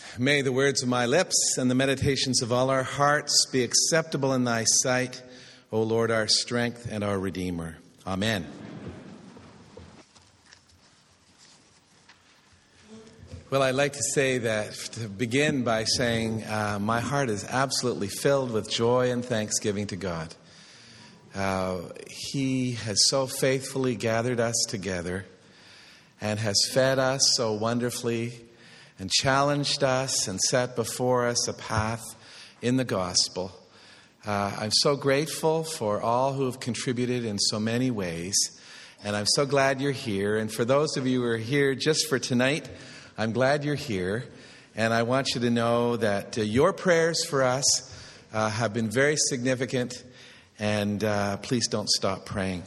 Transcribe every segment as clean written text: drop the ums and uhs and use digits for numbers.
May the words of my lips and the meditations of all our hearts be acceptable in thy sight, O Lord, our strength and our Redeemer. Amen. Well, I'd like to say that, to begin by saying my heart is absolutely filled with joy and thanksgiving to God. He has so faithfully gathered us together and has fed us so wonderfully and challenged us and set before us a path in the gospel. I'm so grateful for all who have contributed in so many ways, and I'm so glad you're here. And for those of you who are here just for tonight, I'm glad you're here, and I want you to know that your prayers for us have been very significant, and please don't stop praying.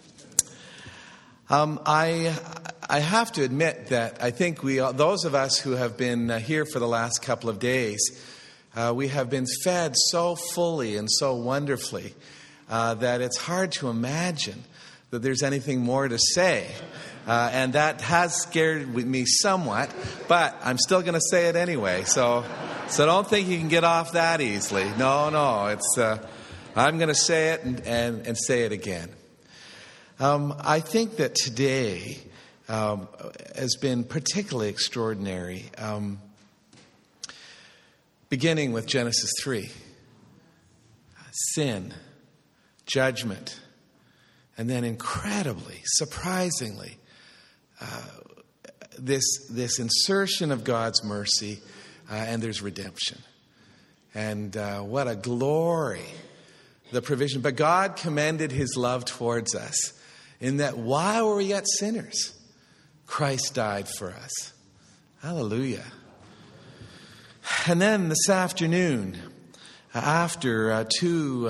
I have to admit that I think those of us who have been here for the last couple of days, we have been fed so fully and so wonderfully that it's hard to imagine that there's anything more to say. And that has scared me somewhat, but I'm still going to say it anyway. So don't think you can get off that easily. No, it's I'm going to say it and say it again. I think that today has been particularly extraordinary, beginning with Genesis 3. Sin, judgment, and then incredibly, surprisingly, this insertion of God's mercy, and there's redemption. And what a glory, the provision. But God commended his love towards us in that while we were yet sinners, Christ died for us. Hallelujah. And then this afternoon, after two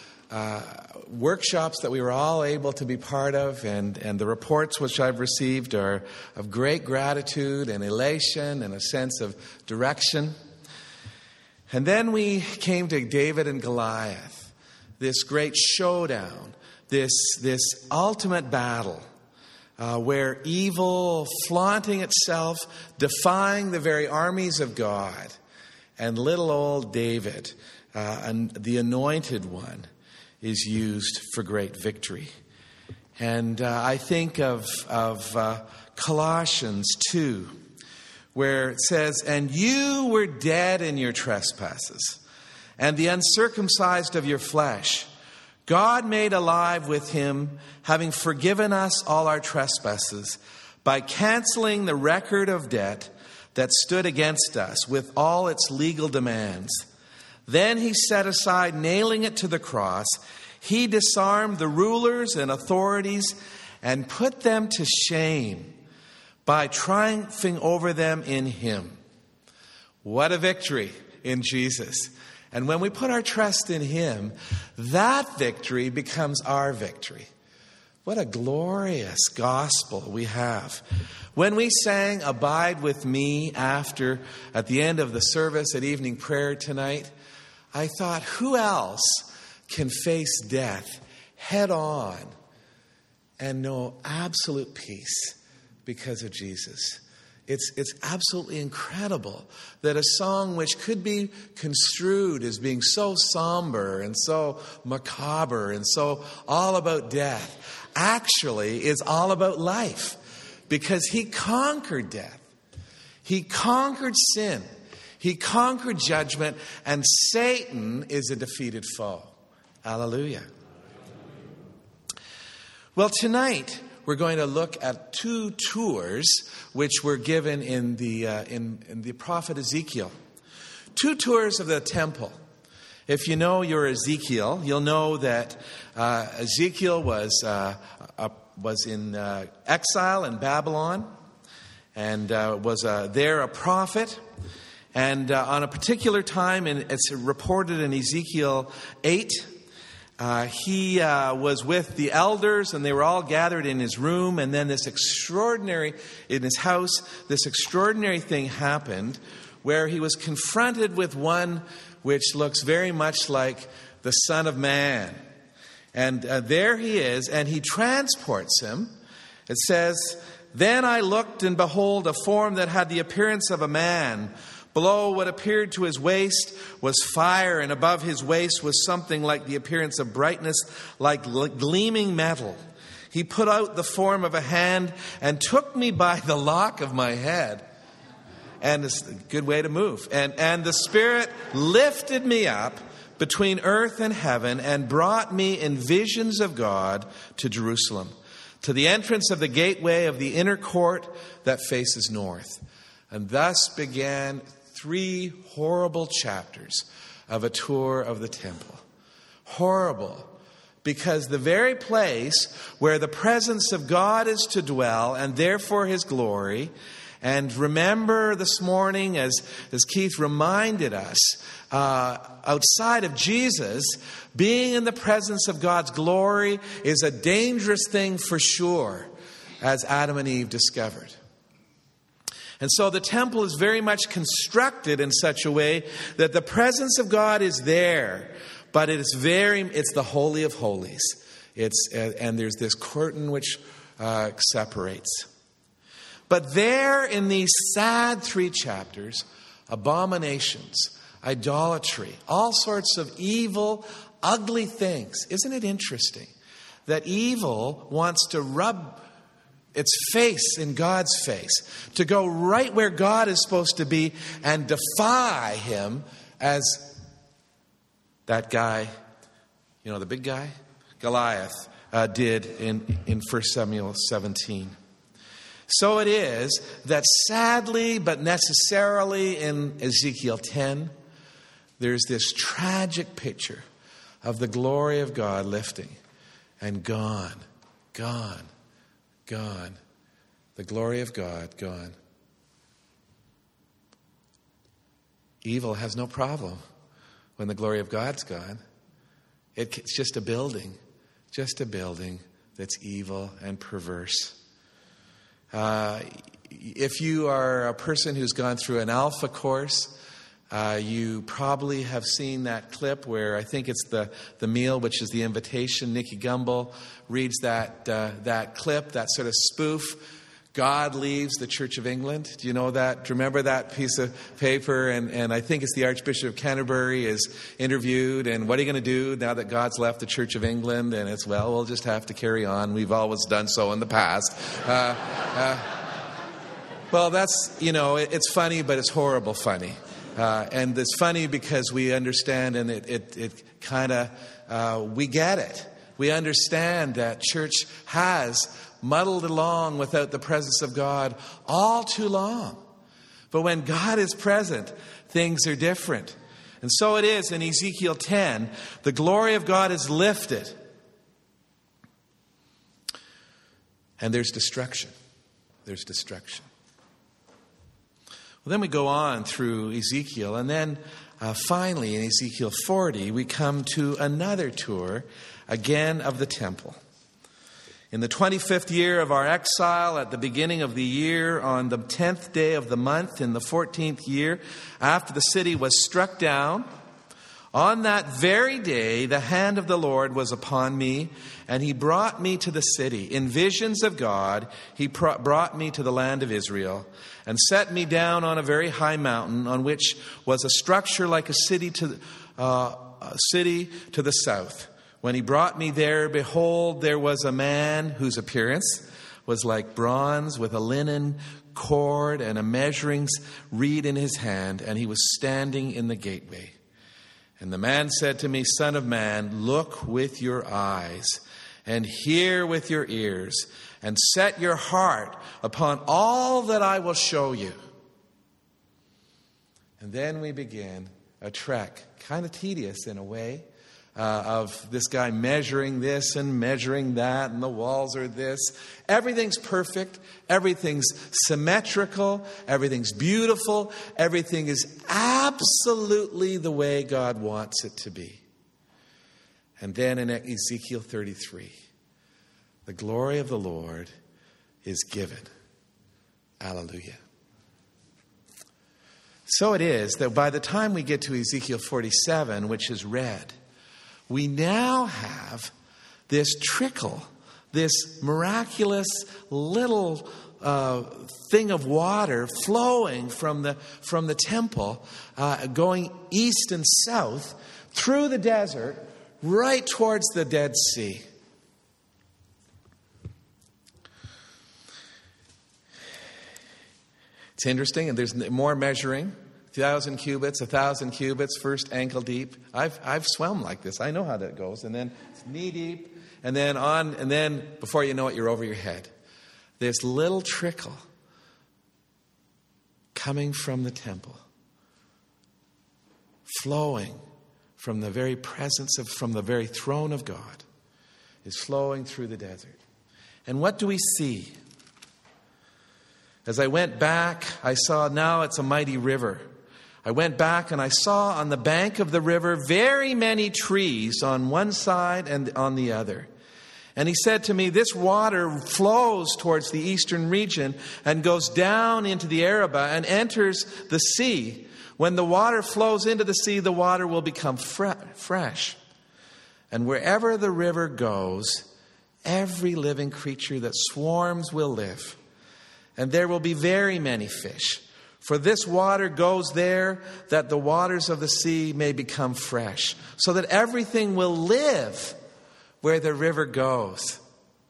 workshops that we were all able to be part of, and the reports which I've received are of great gratitude and elation and a sense of direction. And then we came to David and Goliath, this great showdown, this ultimate battle where evil flaunting itself, defying the very armies of God, and little old David, and the anointed one, is used for great victory. And I think of Colossians 2, where it says, "And you were dead in your trespasses, and the uncircumcised of your flesh. God made alive with him, having forgiven us all our trespasses, by canceling the record of debt that stood against us with all its legal demands. Then he set aside, nailing it to the cross. He disarmed the rulers and authorities and put them to shame by triumphing over them in him." What a victory in Jesus. And when we put our trust in him, that victory becomes our victory. What a glorious gospel we have. When we sang "Abide with Me" at the end of the service at evening prayer tonight, I thought, who else can face death head on and know absolute peace because of Jesus? It's absolutely incredible that a song which could be construed as being so somber and so macabre and so all about death actually is all about life, because he conquered death. He conquered sin. He conquered judgment, and Satan is a defeated foe. Hallelujah. Well, tonight we're going to look at two tours which were given in the prophet Ezekiel. Two tours of the temple. If you know your Ezekiel, you'll know that Ezekiel was in exile in Babylon, and was there a prophet. And on a particular time, and it's reported in Ezekiel 8, he was with the elders, and they were all gathered in his room. And then this extraordinary thing happened where he was confronted with one which looks very much like the Son of Man. And there he is, and he transports him. It says, "Then I looked, and behold, a form that had the appearance of a man, Below what appeared to his waist was fire, and above his waist was something like the appearance of brightness, like gleaming metal. He put out the form of a hand and took me by the lock of my head. And it's a good way to move. And the Spirit lifted me up between earth and heaven and brought me in visions of God to Jerusalem, to the entrance of the gateway of the inner court that faces north. And thus began 3 horrible chapters of a tour of the temple. Horrible, because the very place where the presence of God is to dwell, and therefore his glory. And remember this morning, as Keith reminded us, outside of Jesus, being in the presence of God's glory is a dangerous thing for sure, as Adam and Eve discovered. And so the temple is very much constructed in such a way that the presence of God is there, but it's the Holy of Holies. And there's this curtain which separates. But there in these sad 3 chapters, abominations, idolatry, all sorts of evil, ugly things. Isn't it interesting that evil wants to rub its face in God's face, to go right where God is supposed to be and defy him, as that guy, the big guy, Goliath, did in 1 Samuel 17. So it is that sadly, but necessarily, in Ezekiel 10, there's this tragic picture of the glory of God lifting and gone. The glory of God gone. Evil has no problem when the glory of God's gone. It's just a building that's evil and perverse. If you are a person who's gone through an Alpha course, you probably have seen that clip where I think it's the meal, which is the invitation. Nicky Gumbel reads that clip, that sort of spoof. God leaves the Church of England. Do you know that? Do you remember that piece of paper? And I think it's the Archbishop of Canterbury is interviewed. And what are you going to do now that God's left the Church of England? And it's, we'll just have to carry on. We've always done so in the past. Well, that's, it's funny, but it's horrible funny. And it's funny because we understand, and it kind of, we get it. We understand that church has muddled along without the presence of God all too long. But when God is present, things are different. And so it is in Ezekiel 10. The glory of God is lifted. And there's destruction. There's destruction. Well, then we go on through Ezekiel. And then finally in Ezekiel 40, we come to another tour, again of the temple. In the 25th year of our exile, at the beginning of the year, on the 10th day of the month, in the 14th year, after the city was struck down, on that very day, the hand of the Lord was upon me, and he brought me to the city. In visions of God, he brought me to the land of Israel, and set me down on a very high mountain, on which was a structure like a city to the south. When he brought me there, behold, there was a man whose appearance was like bronze, with a linen cord and a measuring reed in his hand, and he was standing in the gateway. And the man said to me, Son of man, look with your eyes, and hear with your ears, and set your heart upon all that I will show you. And then we begin a trek, kind of tedious in a way, of this guy measuring this and measuring that, and the walls are this. Everything's perfect. Everything's symmetrical. Everything's beautiful. Everything is absolutely the way God wants it to be. And then in Ezekiel 33, the glory of the Lord is given. Hallelujah. So it is that by the time we get to Ezekiel 47, which is read, we now have this trickle, this miraculous little thing of water flowing from the temple, going east and south through the desert, right towards the Dead Sea. It's interesting, and there's more measuring. 1,000 cubits, 1,000 cubits, first ankle deep. I've swum like this. I know how that goes. And then it's knee deep, and then before you know it, you're over your head. This little trickle coming from the temple, flowing from the very presence from the very throne of God, is flowing through the desert. And what do we see? As I went back, I saw now it's a mighty river. I went back and I saw on the bank of the river very many trees on one side and on the other. And he said to me, this water flows towards the eastern region and goes down into the Arabah and enters the sea. When the water flows into the sea, the water will become fresh. And wherever the river goes, every living creature that swarms will live. And there will be very many fish. For this water goes there that the waters of the sea may become fresh, so that everything will live where the river goes.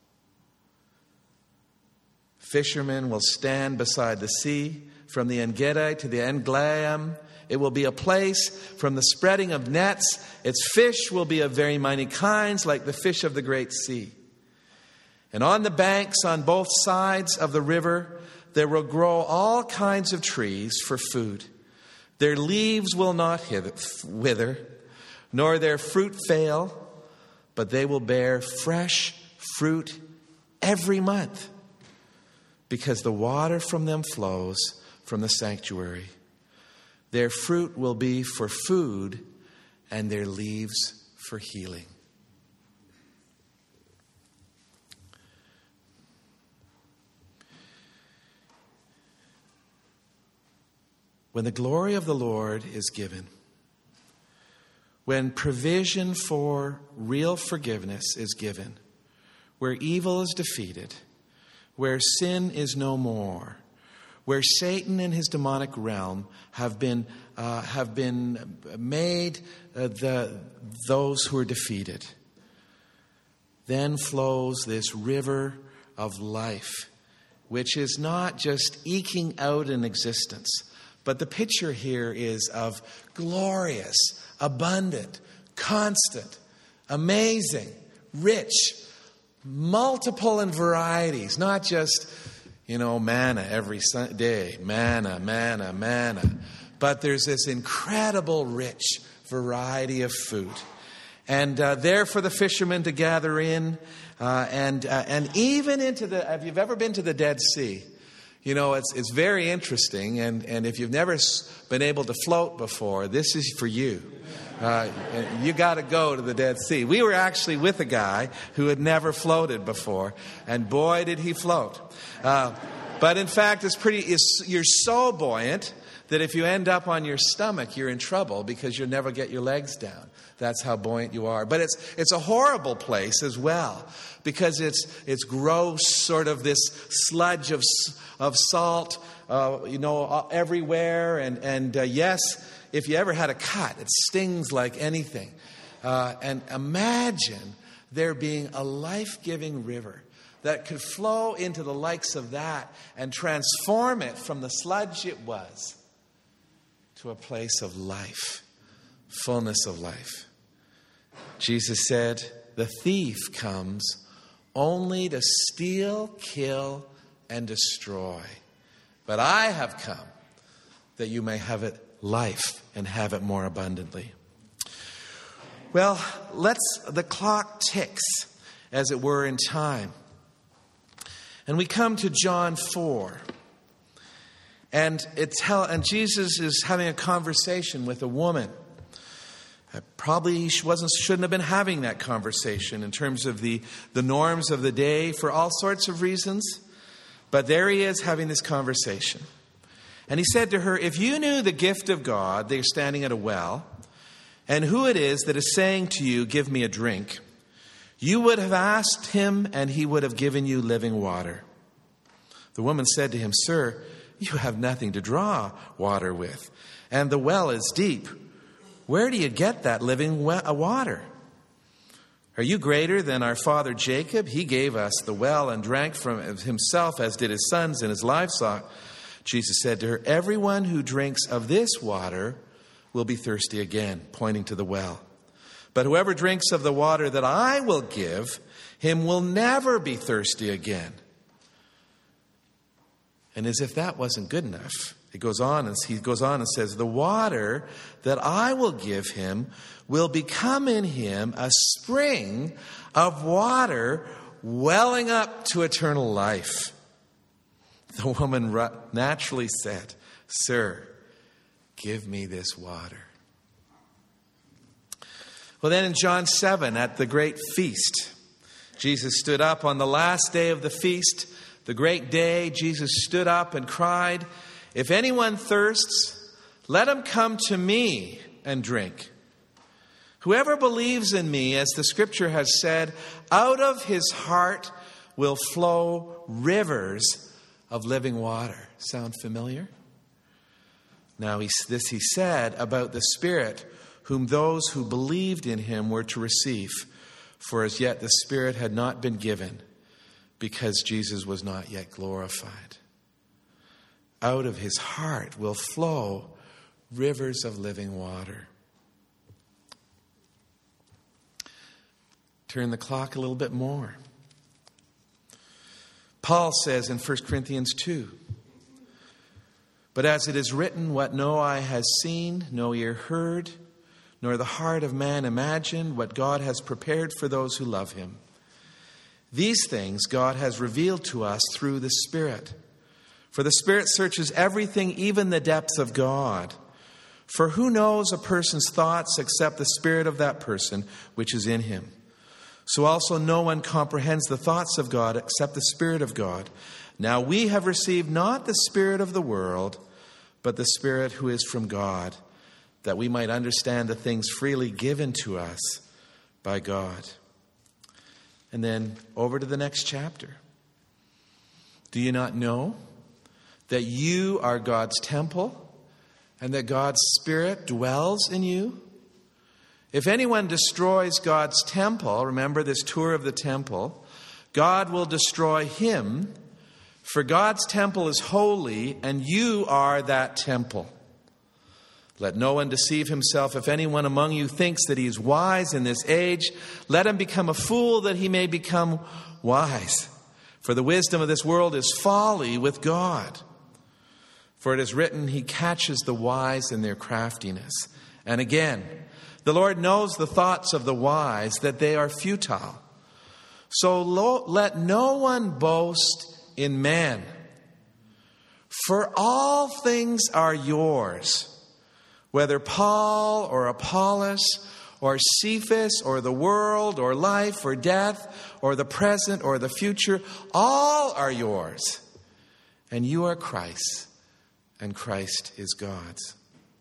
Fishermen will stand beside the sea, from the En-gedi to the En-glaim. It will be a place from the spreading of nets. Its fish will be of very many kinds, like the fish of the great sea. And on the banks on both sides of the river, there will grow all kinds of trees for food. Their leaves will not wither, nor their fruit fail, but they will bear fresh fruit every month, because the water from them flows from the sanctuary. Their fruit will be for food, and their leaves for healing. When the glory of the Lord is given, when provision for real forgiveness is given, where evil is defeated, where sin is no more, where Satan and his demonic realm have been made those who are defeated, then flows this river of life, which is not just eking out an existence, but the picture here is of glorious, abundant, constant, amazing, rich, multiple in varieties, not just, manna every day, manna. But there's this incredible rich variety of food. And there for the fishermen to gather in, and even into have you ever been to the Dead Sea? It's very interesting, and if you've never been able to float before, this is for you. You got to go to the Dead Sea. We were actually with a guy who had never floated before, and boy, did he float. But in fact, you're so buoyant that if you end up on your stomach, you're in trouble because you'll never get your legs down. That's how buoyant you are. But it's a horrible place as well, because it's gross, sort of this sludge of salt, everywhere. And yes, if you ever had a cut, it stings like anything. And imagine there being a life-giving river that could flow into the likes of that and transform it from the sludge it was to a place of life, fullness of life. Jesus said, the thief comes only to steal, kill, and destroy. But I have come that you may have it life and have it more abundantly. Well, the clock ticks, as it were, in time. And we come to John 4. And Jesus is having a conversation with a woman. Probably shouldn't have been having that conversation in terms of the norms of the day for all sorts of reasons. But there he is having this conversation. And he said to her, if you knew the gift of God, they're standing at a well, and who it is that is saying to you, give me a drink, you would have asked him and he would have given you living water. The woman said to him, "Sir, you have nothing to draw water with, and the well is deep. Where do you get that living water? Are you greater than our father Jacob? He gave us the well and drank from it himself, as did his sons and his livestock." Jesus said to her, "Everyone who drinks of this water will be thirsty again," pointing to the well. "But whoever drinks of the water that I will give him will never be thirsty again." And as if that wasn't good enough, he goes on and says, "The water that I will give him will become in him a spring of water welling up to eternal life." The woman naturally said, "Sir, give me this water." Well, then in John 7, at the great feast, Jesus stood up on the last day of the feast, the great day. Jesus stood up and cried, "If anyone thirsts, let him come to me and drink. Whoever believes in me, as the scripture has said, out of his heart will flow rivers of living water." Sound familiar? Now, this he said about the Spirit, whom those who believed in him were to receive. For as yet the Spirit had not been given, because Jesus was not yet glorified. Out of his heart will flow rivers of living water. Turn the clock a little bit more. Paul says in 1 Corinthians 2, "But as it is written, what no eye has seen, no ear heard, nor the heart of man imagined, what God has prepared for those who love him. These things God has revealed to us through the Spirit. For the Spirit searches everything, even the depths of God. For who knows a person's thoughts except the spirit of that person which is in him? So also no one comprehends the thoughts of God except the Spirit of God. Now we have received not the spirit of the world, but the Spirit who is from God, that we might understand the things freely given to us by God." And then over to the next chapter. "Do you not know that you are God's temple and that God's Spirit dwells in you? If anyone destroys God's temple," remember this tour of the temple, "God will destroy him, for God's temple is holy, and you are that temple. Let no one deceive himself. If anyone among you thinks that he is wise in this age, let him become a fool that he may become wise. For the wisdom of this world is folly with God. For it is written, he catches the wise in their craftiness. And again, the Lord knows the thoughts of the wise, that they are futile. So let no one boast in man. For all things are yours, whether Paul or Apollos or Cephas or the world or life or death or the present or the future, all are yours. And you are Christ's, and Christ is God's."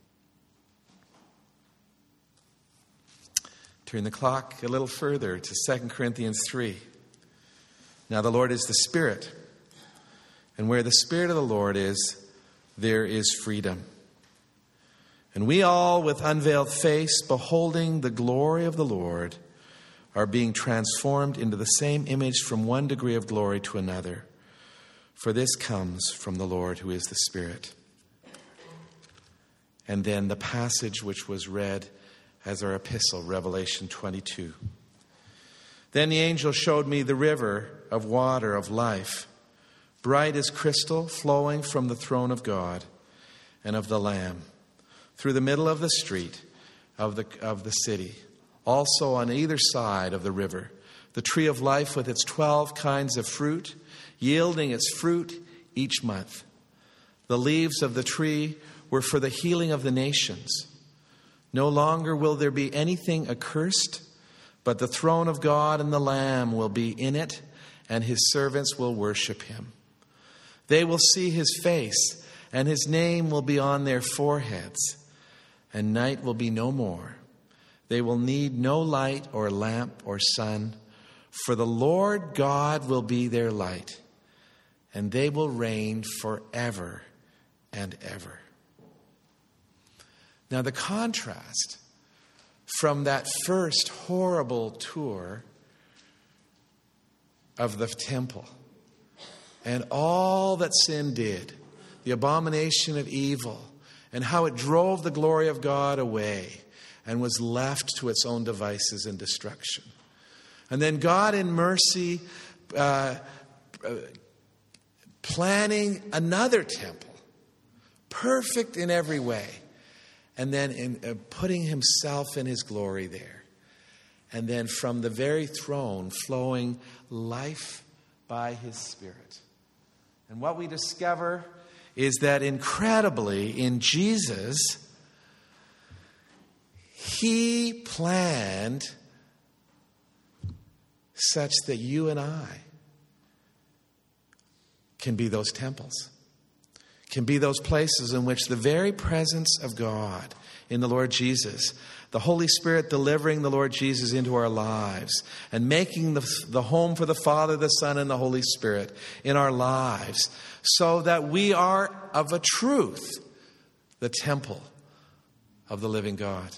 Turn the clock a little further to 2 Corinthians 3. "Now the Lord is the Spirit, and where the Spirit of the Lord is, there is freedom. And we all, with unveiled face, beholding the glory of the Lord, are being transformed into the same image from one degree of glory to another. For this comes from the Lord, who is the Spirit." And then the passage which was read as our epistle, Revelation 22. "Then the angel showed me the river of water of life, bright as crystal, flowing from the throne of God and of the Lamb, through the middle of the street of the city. Also on either side of the river, the tree of life with its 12 kinds of fruit, yielding its fruit each month. The leaves of the tree were for the healing of the nations. No longer will there be anything accursed, but the throne of God and the Lamb will be in it, and his servants will worship him. They will see his face, and his name will be on their foreheads. And night will be no more. They will need no light or lamp or sun, for the Lord God will be their light, and they will reign forever and ever. Now, the contrast from that first horrible tour of the temple and all that sin did, the abomination of evil, and how it drove the glory of God away and was left to its own devices and destruction. And then God in mercy planning another temple, perfect in every way, and then putting himself in his glory there. And then from the very throne flowing life by his Spirit. And what we discover is that incredibly in Jesus, he planned such that you and I can be those temples, can be those places in which the very presence of God in the Lord Jesus, the Holy Spirit delivering the Lord Jesus into our lives and making the home for the Father, the Son, and the Holy Spirit in our lives, so that we are of a truth the temple of the living God.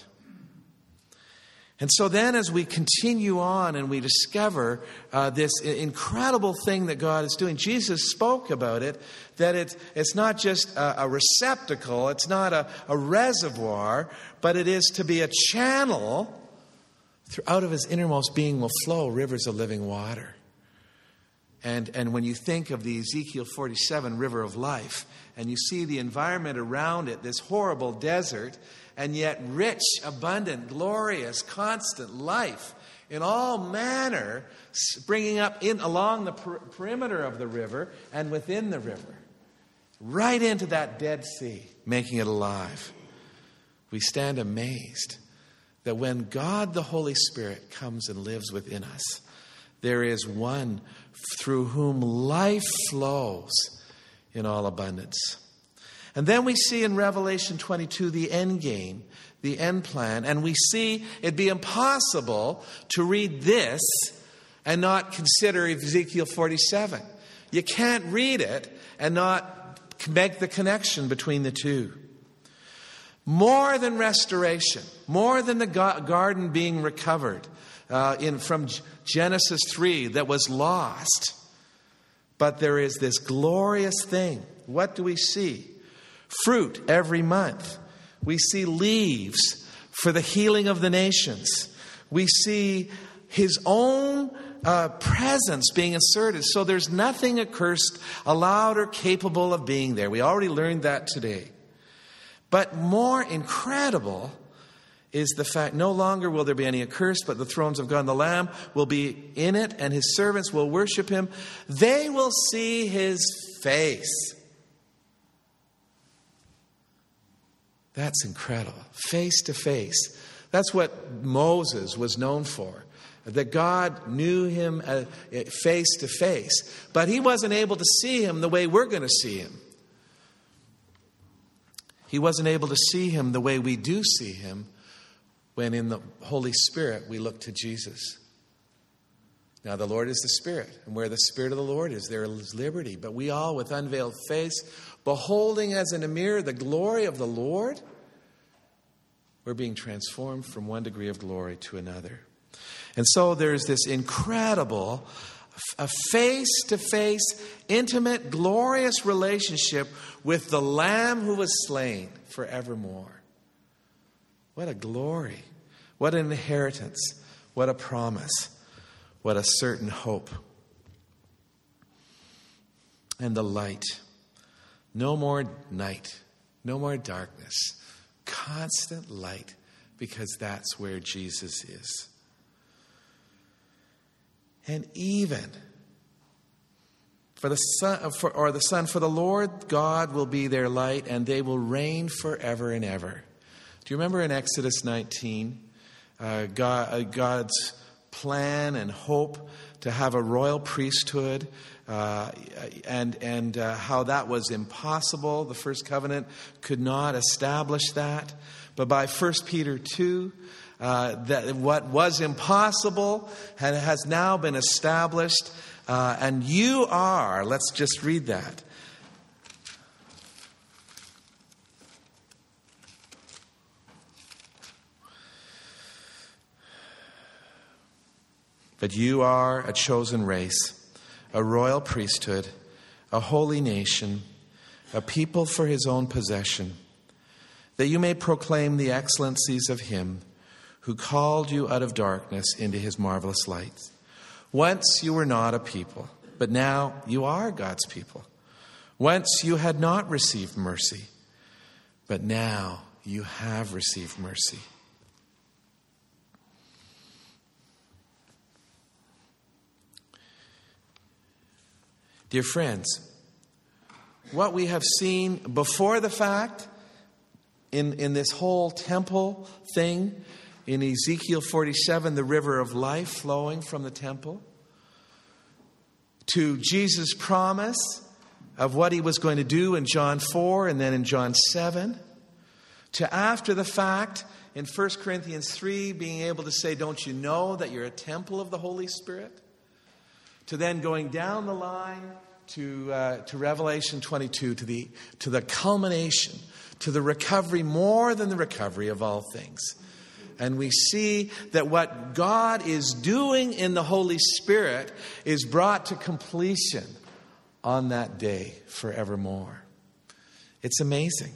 And so then as we continue on and we discover this incredible thing that God is doing, Jesus spoke about it, that it's not just a receptacle, it's not a reservoir, but it is to be a channel. Out of his innermost being will flow rivers of living water. And when you think of the Ezekiel 47 river of life, and you see the environment around it, this horrible desert, and yet rich, abundant, glorious, constant life in all manner, springing up along the perimeter of the river and within the river, right into that Dead Sea, making it alive. We stand amazed that when God the Holy Spirit comes and lives within us, there is one through whom life flows in all abundance. And then we see in Revelation 22 the end game, the end plan, and we see it be impossible to read this and not consider Ezekiel 47. You can't read it and not make the connection between the two. More than restoration, more than the garden being recovered from Genesis 3 that was lost, but there is this glorious thing. What do we see? Fruit every month. We see leaves for the healing of the nations. We see his own presence being inserted. So there's nothing accursed, allowed, or capable of being there. We already learned that today. But more incredible is the fact no longer will there be any accursed, but the thrones of God and the Lamb will be in it, and his servants will worship him. They will see his face. That's incredible. Face to face. That's what Moses was known for. That God knew him face to face. But he wasn't able to see him the way we're going to see him. He wasn't able to see him the way we do see him when in the Holy Spirit we look to Jesus. Now the Lord is the Spirit, and where the Spirit of the Lord is, there is liberty. But we all, with unveiled face, beholding as in a mirror the glory of the Lord, we're being transformed from one degree of glory to another. And so there's this incredible, a face-to-face, intimate, glorious relationship with the Lamb who was slain forevermore. What a glory. What an inheritance. What a promise. What a certain hope. And the light. No more night. No more darkness. Constant light, because that's where Jesus is. And even for the Son, for the Lord God will be their light, and they will reign forever and ever. Do you remember in Exodus 19, God's plan and hope to have a royal priesthood, and how that was impossible. The first covenant could not establish that. But by 1 Peter 2, that what was impossible has now been established. And you are, let's just read that. But you are a chosen race, a royal priesthood, a holy nation, a people for his own possession, that you may proclaim the excellencies of him who called you out of darkness into his marvelous light. Once you were not a people, but now you are God's people. Once you had not received mercy, but now you have received mercy. Dear friends, what we have seen before the fact in this whole temple thing, in Ezekiel 47, the river of life flowing from the temple, to Jesus' promise of what he was going to do in John 4 and then in John 7, to after the fact in 1 Corinthians 3 being able to say, don't you know that you're a temple of the Holy Spirit? To then going down the line to Revelation 22, to the culmination, to the recovery, more than the recovery of all things. And we see that what God is doing in the Holy Spirit is brought to completion on that day forevermore. It's amazing.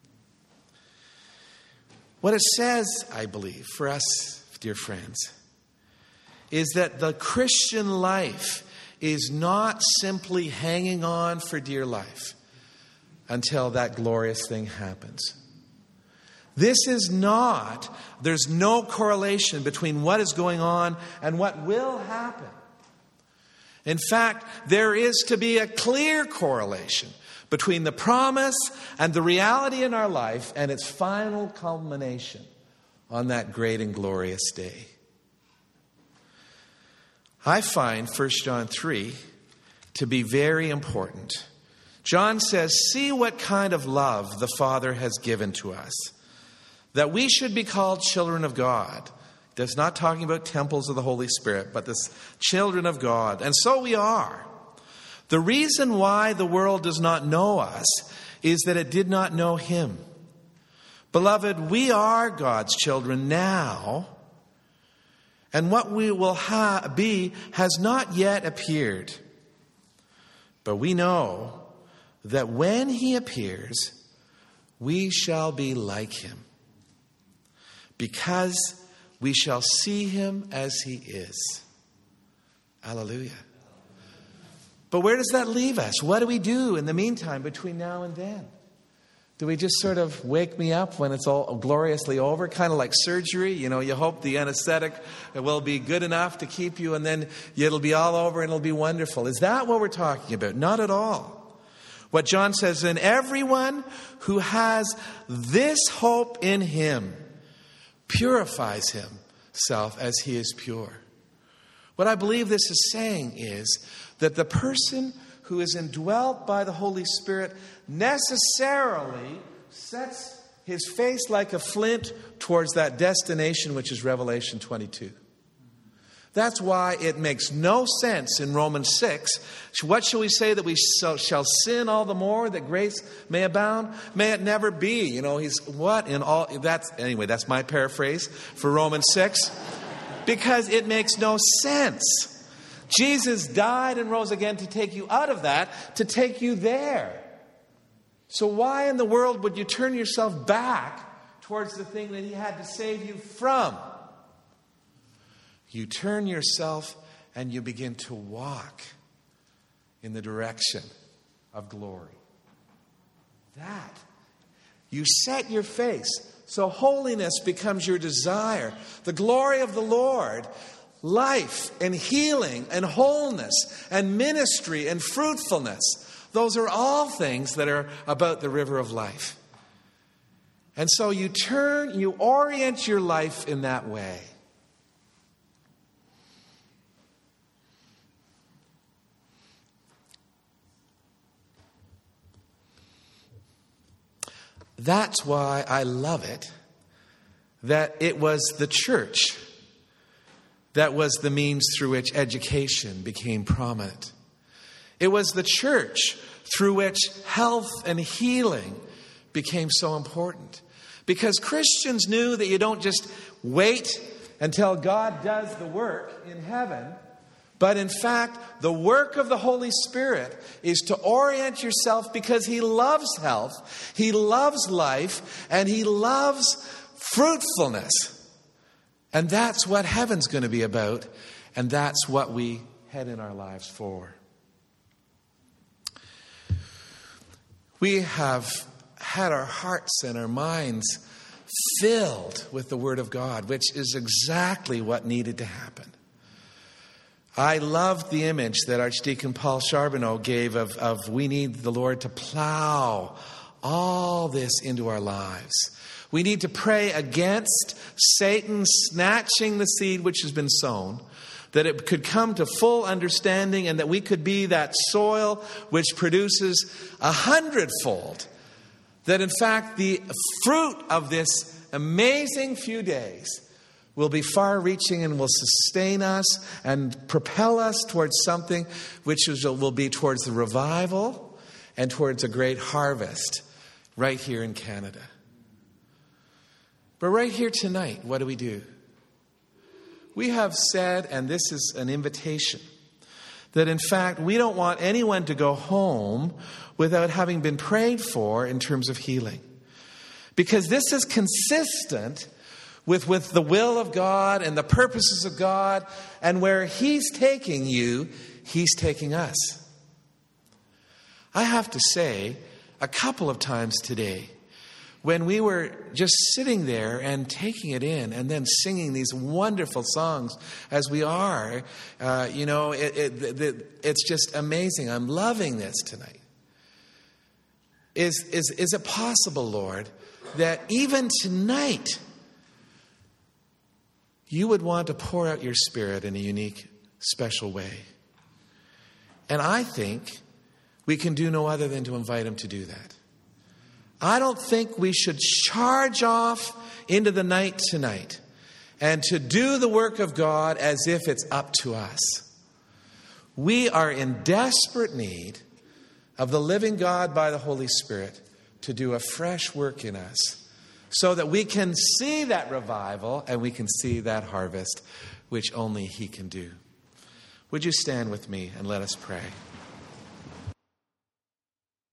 What it says, I believe, for us, dear friends, is that the Christian life is not simply hanging on for dear life until that glorious thing happens. This is not, there's no correlation between what is going on and what will happen. In fact, there is to be a clear correlation between the promise and the reality in our life and its final culmination on that great and glorious day. I find 1 John 3 to be very important. John says, see what kind of love the Father has given to us, that we should be called children of God. That's not talking about temples of the Holy Spirit, but this children of God. And so we are. The reason why the world does not know us is that it did not know him. Beloved, we are God's children now, and what we will be has not yet appeared. But we know that when he appears, we shall be like him, because we shall see him as he is. Hallelujah. But where does that leave us? What do we do in the meantime between now and then? Do we just sort of wake me up when it's all gloriously over? Kind of like surgery. You know, you hope the anesthetic will be good enough to keep you and then it'll be all over and it'll be wonderful. Is that what we're talking about? Not at all. What John says, and everyone who has this hope in him purifies himself as he is pure. What I believe this is saying is that the person who is indwelt by the Holy Spirit necessarily sets his face like a flint towards that destination, which is Revelation 22. That's why it makes no sense in Romans 6. What shall we say, that we shall sin all the more, that grace may abound? May it never be. You know, that's my paraphrase for Romans 6. Because it makes no sense. Jesus died and rose again to take you out of that, to take you there. So why in the world would you turn yourself back towards the thing that he had to save you from? You turn yourself and you begin to walk in the direction of glory. That. You set your face. So holiness becomes your desire. The glory of the Lord, life and healing and wholeness and ministry and fruitfulness. Those are all things that are about the river of life. And so you orient your life in that way. That's why I love it that it was the church that was the means through which education became prominent. It was the church through which health and healing became so important. Because Christians knew that you don't just wait until God does the work in heaven, but in fact, the work of the Holy Spirit is to orient yourself because He loves health, He loves life, and He loves fruitfulness. And that's what heaven's going to be about, and that's what we head in our lives for. We have had our hearts and our minds filled with the Word of God, which is exactly what needed to happen. I loved the image that Archdeacon Paul Charbonneau gave of we need the Lord to plow all this into our lives. We need to pray against Satan snatching the seed which has been sown, that it could come to full understanding and that we could be that soil which produces 100-fold. That in fact the fruit of this amazing few days will be far-reaching and will sustain us and propel us towards something which will be towards the revival and towards a great harvest right here in Canada. But right here tonight, what do? We have said, and this is an invitation, that in fact we don't want anyone to go home without having been prayed for in terms of healing. Because this is consistent with the will of God and the purposes of God, and where He's taking you, He's taking us. I have to say, a couple of times today, when we were just sitting there and taking it in and then singing these wonderful songs as we are, it's just amazing. I'm loving this tonight. Is it possible, Lord, that even tonight you would want to pour out your Spirit in a unique, special way? And I think we can do no other than to invite Him to do that. I don't think we should charge off into the night tonight and to do the work of God as if it's up to us. We are in desperate need of the living God by the Holy Spirit to do a fresh work in us so that we can see that revival and we can see that harvest which only He can do. Would you stand with me and let us pray?